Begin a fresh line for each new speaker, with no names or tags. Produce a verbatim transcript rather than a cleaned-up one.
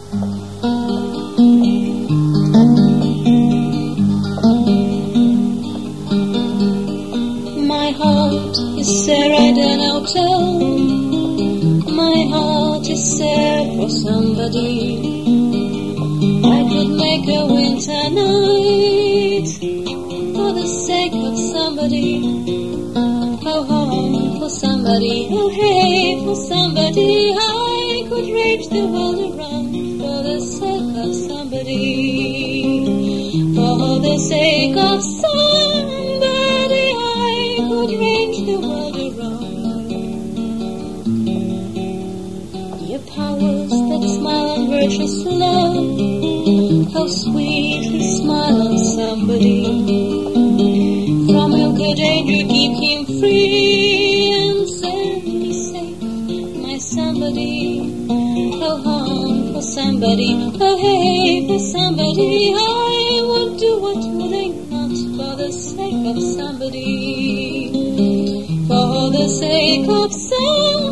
My heart is sad, I don't know tell. My heart is sad for somebody. I could make a winter night for the sake of somebody. Oh, oh, for somebody. Oh, hey, for somebody. I could rage the world around for the sake of somebody. For the sake of somebody, I could range the world around. Your powers that smile on virtuous love, how sweetly smile on somebody. From your good aid you keep him free and safely safe, my somebody. Oh, home for somebody, oh, hey, for somebody. I would do what would I not for the sake of somebody. For the sake of somebody.